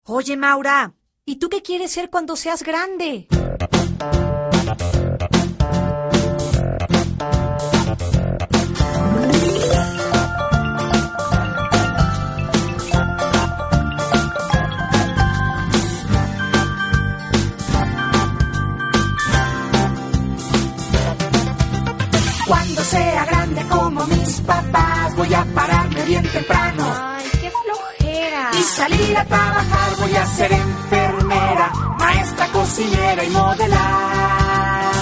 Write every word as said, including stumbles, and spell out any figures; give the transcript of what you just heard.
Oye, Maura, ¿y tú qué quieres ser cuando seas grande? Cuando sea grande como mis papás, voy a pararme bien temprano. Ay, qué flojera. Y salir a trabajar, voy a ser enfermera, maestra, cocinera y modelar.